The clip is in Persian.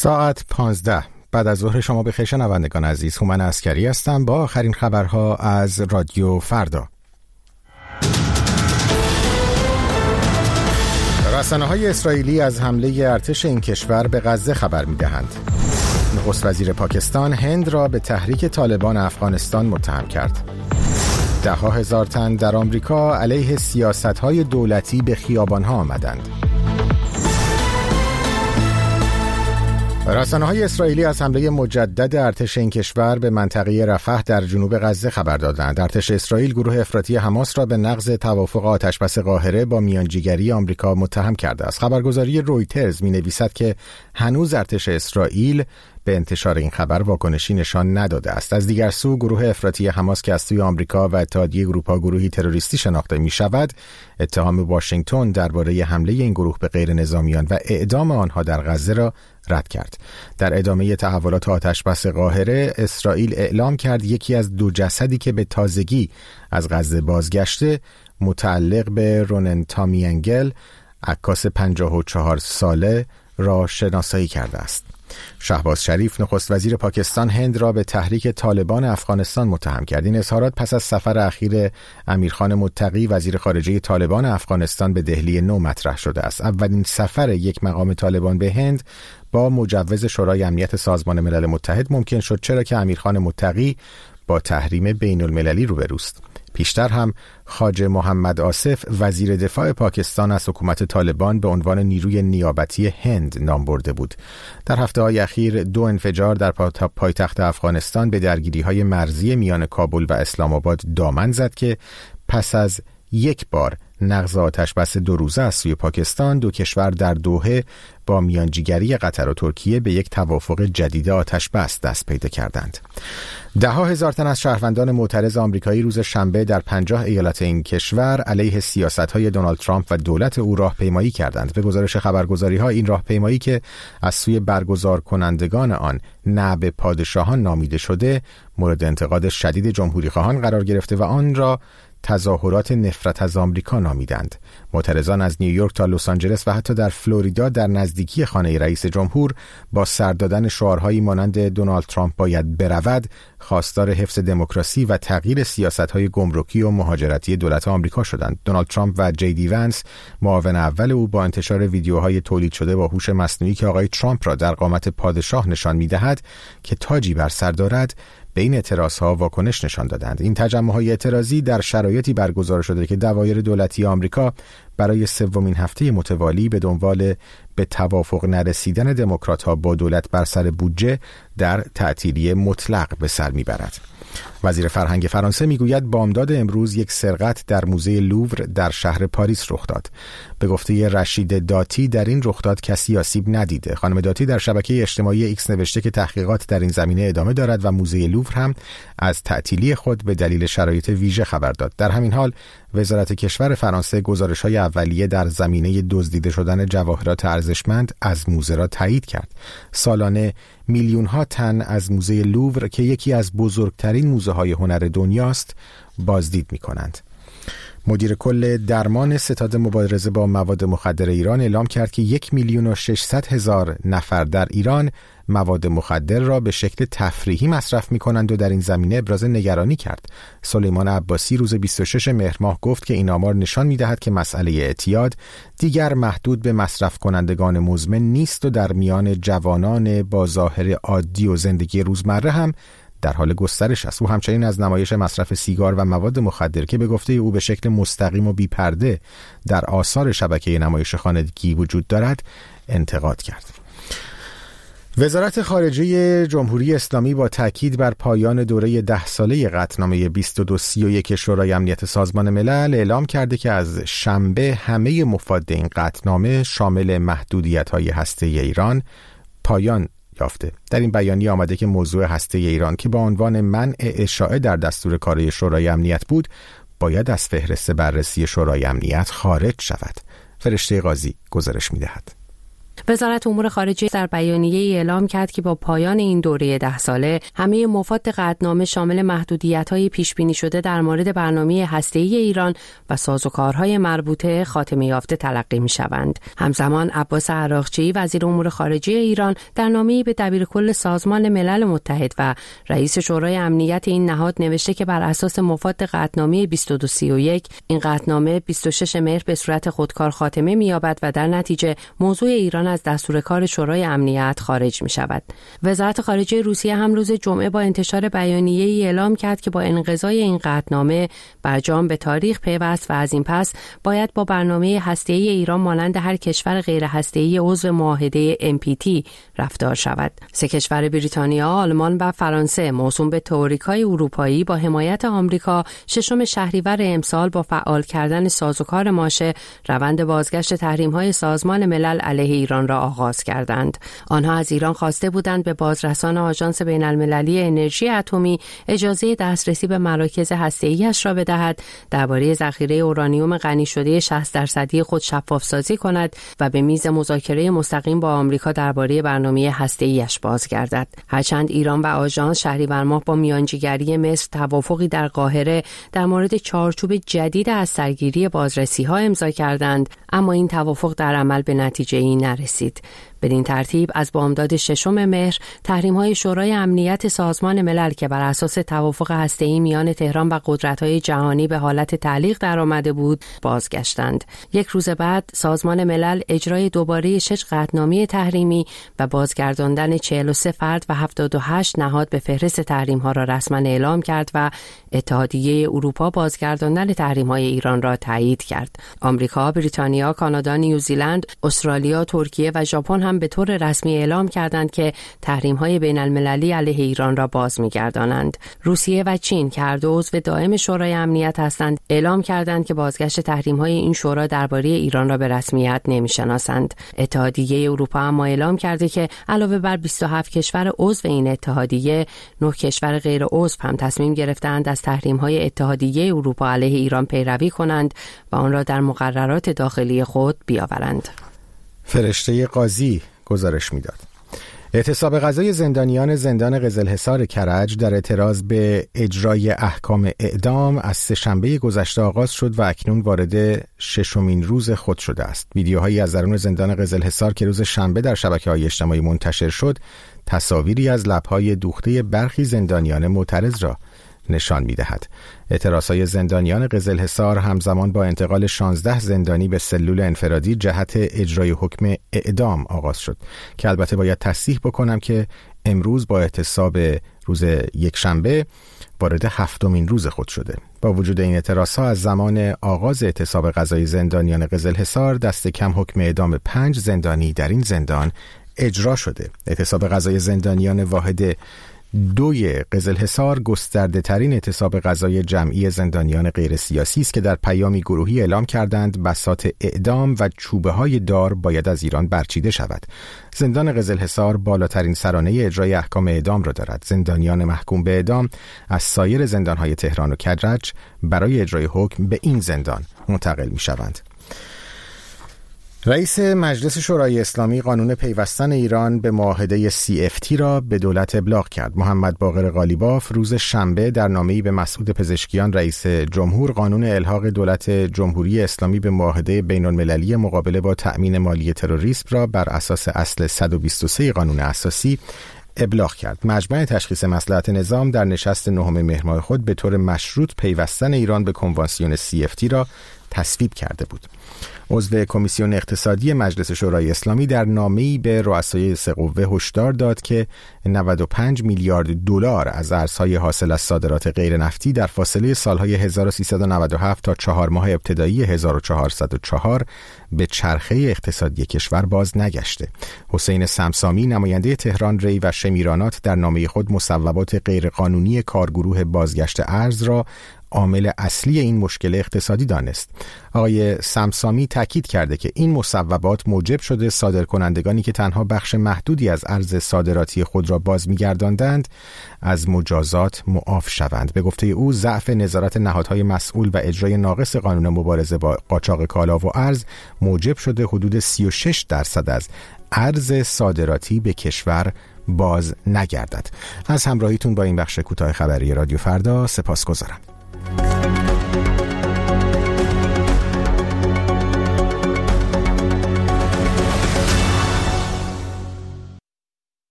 ساعت 15 بعد از ظهر شما بخیر شنوندگان عزیز. هومن عسکری هستم با آخرین خبرها از رادیو فردا. رسانه‌های اسرائیلی از حمله ارتش این کشور به غزه خبر می‌دهند. نخست وزیر پاکستان هند را به تحریک طالبان افغانستان متهم کرد. ده‌ها هزار تن در آمریکا علیه سیاست‌های دولتی به خیابان‌ها آمدند. رسانه‌های اسرائیلی از حمله مجدد ارتش این کشور به منطقه رفح در جنوب غزه خبر دادند. ارتش اسرائیل گروه افراطی حماس را به نقض توافق آتشبس قاهره با میانجیگری آمریکا متهم کرده است. خبرگزاری رویترز می‌نویسد که هنوز ارتش اسرائیل به انتشار این خبر واکنشی نشان نداده است. از دیگر سو گروه افراطی حماس که از سوی آمریکا و اتحادیه اروپا گروهی تروریستی شناخته می‌شود، اتهام واشنگتن درباره حمله این گروه به غیر نظامیان و اعدام آنها در غزه را رد کرد. در ادامه تحولات آتشبس قاهره، اسرائیل اعلام کرد یکی از دو جسدی که به تازگی از غزه بازگشته متعلق به رونن تامیانگل، عکاس 54 ساله را شناسایی کرده است. شهباز شریف نخست وزیر پاکستان هند را به تحریک طالبان افغانستان متهم کرد. این اظهارات پس از سفر اخیر امیرخان متقی وزیر خارجه طالبان افغانستان به دهلی نو مطرح شده است. اولین سفر یک مقام طالبان به هند با مجوز شورای امنیت سازمان ملل متحد ممکن شد، چرا که امیرخان متقی با تحریم بین المللی روبروست. پیشتر هم خواجه محمد آصف وزیر دفاع پاکستان از حکومت طالبان به عنوان نیروی نیابتی هند نام برده بود. در هفته‌های اخیر دو انفجار در پایتخت افغانستان به درگیری‌های مرزی میان کابل و اسلام آباد دامن زد که پس از یک بار نقض آتشبس 2 روزه از سوی پاکستان، دو کشور در دوحه با میانجیگری قطر و ترکیه به یک توافق جدید آتشبس دست پیدا کردند. ده‌ها هزار تن از شهروندان معترض آمریکایی روز شنبه در 50 ایالت این کشور علیه سیاست‌های دونالد ترامپ و دولت او راهپیمایی کردند. به گزارش خبرگزاری‌ها، این راهپیمایی که از سوی برگزار کنندگان آن نعب پادشاهان نامیده شده، مورد انتقاد شدید جمهوری‌خواهان قرار گرفته و آن را تظاهرات نفرت از آمریکا نامیدند. معترضان از نیویورک تا لس آنجلس و حتی در فلوریدا در نزدیکی خانه رئیس جمهور با سر دادن شعارهایی مانند دونالد ترامپ باید برود، خواستار حفظ دموکراسی و تغییر سیاست‌های گمرکی و مهاجرتی دولت آمریکا شدند. دونالد ترامپ و جی دی ونس، معاون اول او، با انتشار ویدیوهای تولید شده با هوش مصنوعی که آقای ترامپ را در قامت پادشاه نشان می‌دهد که تاجی بر سر دارد، به این اعتراضها واکنش نشان دادند. این تجمع‌های اعتراضی در شرایطی برگزار شده که دوایر دولتی آمریکا برای سومین هفته متوالی به دنبال به توافق نرسیدن دموکرات‌ها با دولت بر سر بودجه در تعطیلی مطلق به سر میبرد. وزیر فرهنگ فرانسه میگوید بامداد امروز یک سرقت در موزه لوور در شهر پاریس رخ داد. به گفته رشید داتی در این رخداد کسی آسیب ندیده. خانم داتی در شبکه اجتماعی ایکس نوشته که تحقیقات در این زمینه ادامه دارد و موزه لوور هم از تعطیلی خود به دلیل شرایط ویژه خبر داد. در همین حال وزارت کشور فرانسه گزارش‌های اولیه در زمینه دزدیده شدن جواهرات ارزشمند از موزه را تایید کرد. سالانه میلیون‌ها تن از موزه لوور که یکی از بزرگترین موزه‌های هنر دنیاست بازدید می‌کنند. مدیر کل درمان ستاد مبارزه با مواد مخدر ایران اعلام کرد که 1,600,000 نفر در ایران مواد مخدر را به شکل تفریحی مصرف می‌کنند و در این زمینه ابراز نگرانی کرد. سلیمان عباسی روز 26 مهر ماه گفت که این آمار نشان می‌دهد که مسئله اعتیاد دیگر محدود به مصرف کنندگان مزمن نیست و در میان جوانان با ظاهر عادی و زندگی روزمره هم در حال گسترش است. او همچنین از نمایش مصرف سیگار و مواد مخدر که به گفته او به شکل مستقیم و بی‌پرده در آثار شبکه نمایش خانگی وجود دارد انتقاد کرد. وزارت خارجه جمهوری اسلامی با تاکید بر پایان دوره 10 ساله قطعنامه 2231 شورای امنیت سازمان ملل اعلام کرده که از شنبه همه مفاد این قطعنامه شامل محدودیت‌های هسته‌ای ایران پایان یافته. در این بیانیه آمده که موضوع هسته ایران که با عنوان منع اشاعه در دستور کار شورای امنیت بود، باید از فهرست بررسی شورای امنیت خارج شود. فرشته قاضی گزارش می‌دهد. وزارت امور خارجه در بیانیه‌ای اعلام کرد که با پایان این دوره 10 ساله همه مفاد قطعنامه شامل محدودیت‌های پیش‌بینی شده در مورد برنامه هسته‌ای ایران و سازوکارهای مربوطه خاتمه یافته تلقی می‌شوند. همزمان عباس عراقچی وزیر امور خارجه ایران در نامه‌ای به دبیرکل سازمان ملل متحد و رئیس شورای امنیت این نهاد نوشته که بر اساس مفاد قطعنامه 2231 این قطعنامه 26 مهر به صورت خودکار خاتمه می‌یابد و در نتیجه موضوع ایران از دستور کار شورای امنیت خارج می‌شود. وزارت خارجه روسیه هم روز جمعه با انتشار بیانیه‌ای اعلام کرد که با انقضای این قطعنامه برجام به تاریخ پیوست و از این پس باید با برنامه هسته‌ای ایران مانند هر کشور غیر هسته‌ای عضو معاهده NPT رفتار شود. سه کشور بریتانیا، آلمان و فرانسه موسوم به تئوریکای اروپایی با حمایت آمریکا 6 شهریور امسال با فعال کردن سازوکار ماشه روند بازگشت تحریم‌های سازمان ملل علیه ایران را آغاز کردند. آنها از ایران خواسته بودند به بازرسان آژانس بین‌المللی انرژی اتمی اجازه دسترسی به مراکز هسته‌ای‌اش را بدهد، درباره ذخیره اورانیوم غنی شده 60% خود شفاف‌سازی کند و به میز مذاکره مستقیم با آمریکا درباره برنامه هسته‌ای‌اش بازگردد. هرچند ایران و آژانس شهریور ماه با میانجیگری مصر توافقی در قاهره در مورد چارچوب جدید از سرگیری بازرسی‌ها امضا کردند، اما این توافق در عمل به نتیجه‌ای نرسید. بدین ترتیب از بامداد 6 مهر تحریم‌های شورای امنیت سازمان ملل که بر اساس توافق هسته‌ای میان تهران و قدرت‌های جهانی به حالت تعلیق درآمده بود بازگشتند. یک روز بعد سازمان ملل اجرای دوباره 6 قطعنامه تحریمی و بازگرداندن 43 فرد و 78 نهاد به فهرست تحریم‌ها را رسما اعلام کرد و اتحادیه اروپا بازگرداندن تحریم‌های ایران را تایید کرد. آمریکا، بریتانیا، کانادا، نیوزیلند، استرالیا، ترکیه و ژاپن هم به طور رسمی اعلام کردند که تحریم‌های بین‌المللی علیه ایران را باز می‌گردانند. روسیه و چین که هر دو عضو دائم شورای امنیت هستند، اعلام کردند که بازگشت تحریم‌های این شورا درباره ایران را به رسمیت نمی‌شناسند. اتحادیه اروپا هم اعلام کرده که علاوه بر 27 کشور عضو این اتحادیه، 9 کشور غیر عضو هم تصمیم گرفتند از تحریم‌های اتحادیه اروپا علیه ایران پیروی کنند و آن را در مقررات داخلی خود بیاورند. فرشته قاضی گزارش میداد. اعتصاب قضای زندانیان زندان قزلحصار کرج در اعتراض به اجرای احکام اعدام از سه‌شنبه گذشته آغاز شد و اکنون وارد 6مین روز خود شده است. ویدیوهایی از درون زندان قزلحصار که روز شنبه در شبکه‌های اجتماعی منتشر شد، تصاویری از لب‌های دوخته برخی زندانیان معترض را نشان می‌دهد. اعتراضهای زندانیان قزلحصار همزمان با انتقال 16 زندانی به سلول انفرادی جهت اجرای حکم اعدام آغاز شد که البته باید تصحیح بکنم که امروز با اعتصاب روز یکشنبه وارد 7مین روز خود شده. با وجود این اعتراضها از زمان آغاز اعتصاب قضای زندانیان قزلحصار دست کم حکم اعدام 5 زندانی در این زندان اجرا شده. اعتصاب قضای زندانیان واحد 2 قزلحصار گسترده ترین اعتصاب قضای جمعی زندانیان غیر سیاسی است که در پیامی گروهی اعلام کردند بساط اعدام و چوبه های دار باید از ایران برچیده شود. زندان قزلحصار بالاترین سرانه اجرای احکام اعدام را دارد. زندانیان محکوم به اعدام از سایر زندانهای تهران و کرج برای اجرای حکم به این زندان منتقل می شوند. رئیس مجلس شورای اسلامی قانون پیوستن ایران به معاهده CFT را به دولت ابلاغ کرد. محمد باقر قالیباف روز شنبه در نامه‌ای به مسعود پزشکیان رئیس جمهور قانون الحاق دولت جمهوری اسلامی به معاهده بین‌المللی مقابله با تأمین مالی تروریسم را بر اساس اصل 123 قانون اساسی ابلاغ کرد. مجمع تشخیص مصلحت نظام در نشست 9 مهر ماه خود به طور مشروط پیوستن ایران به کنوانسیون CFT را تصویب کرده بود. عضو کمیسیون اقتصادی مجلس شورای اسلامی در نامه‌ای به رؤسای سه قوه هشدار داد که 95 میلیارد دلار از ارزهای حاصل از صادرات غیر نفتی در فاصله سالهای 1397 تا 4 ماه ابتدایی 1404 به چرخه اقتصادی کشور باز نگشته. حسین سمسامی نماینده تهران ری و شمیرانات در نامه خود مصوبات غیرقانونی کارگروه بازگشت ارز را عامل اصلی این مشکل اقتصادی دانست. آقای سمسامی تاکید کرده که این مصوبات موجب شده صادرکنندگانی که تنها بخش محدودی از ارز صادراتی خود را باز می‌گرداندند از مجازات معاف شوند. به گفته او ضعف نظارت نهادهای مسئول و اجرای ناقص قانون مبارزه با قاچاق کالا و ارز موجب شده حدود 36% از ارز صادراتی به کشور باز نگردد. از همراهیتون با این بخش کوتاه خبری رادیو فردا سپاسگزارم.